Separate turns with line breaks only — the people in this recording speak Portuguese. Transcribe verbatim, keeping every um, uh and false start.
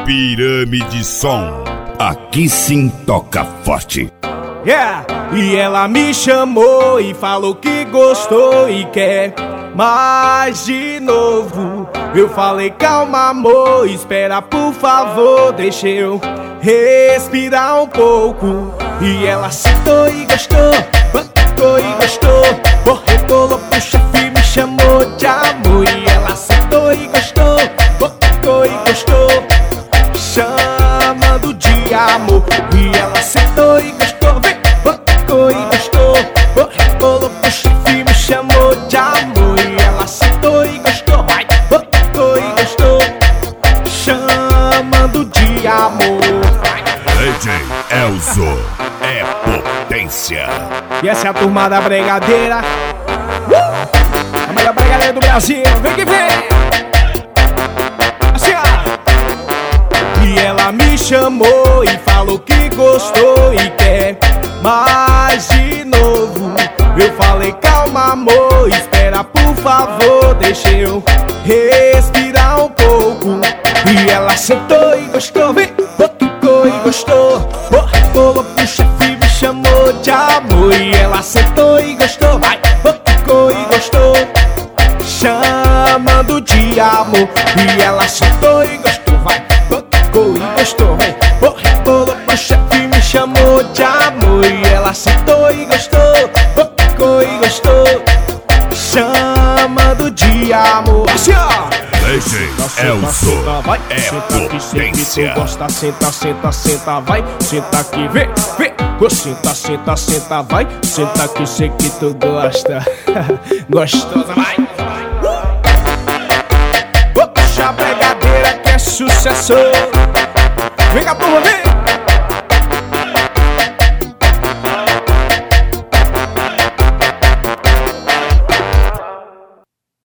Pirâmide Som. Aqui sim toca forte.
Yeah! E ela me chamou e falou que gostou e quer mais de novo. Eu falei, calma amor, espera por favor, deixa eu respirar um pouco. E ela sentou e gostou, bancou e gostou, rebolou pro chefe, me chamou de amor. E ela sentou e gostou, bancou e gostou, chamando de amor. E ela sentou e gostou, vem, bancou e gostou, rebolou pro chefe, me chamou de amor. E ela sentou e gostou, vai, bancou e gostou, chamando de amor.
D J Elzo é potência.
E essa é a turma da Bregadeira, uh! A melhor bregadeira do Brasil, vem que vem! Assim, ó. E ela me chamou e falou que gostou e quer mais de novo. Eu falei, calma amor, espera por favor, deixa eu respirar um pouco. E ela sentou e gostou, vem, tocou e gostou, rebolou pro chefe, me chamou de amor. E ela sentou e gostou, vai, tocou e gostou, chamando de amor. E ela sentou e gostou, vai, tocou e gostou, vem, rebolou pro chefe, me chamou de amor. E ela sentou e gostou, tocou e gostou, chamando de amor. Assim, ó.
D J Elzo é potência.
Gosta, senta, senta, senta, vai, senta aqui, vem, vem. Oh, senta, senta, senta, vai, senta aqui, sei que tu gosta. Gostosa, vai. Uh! Puxa a bregadeira que é sucesso.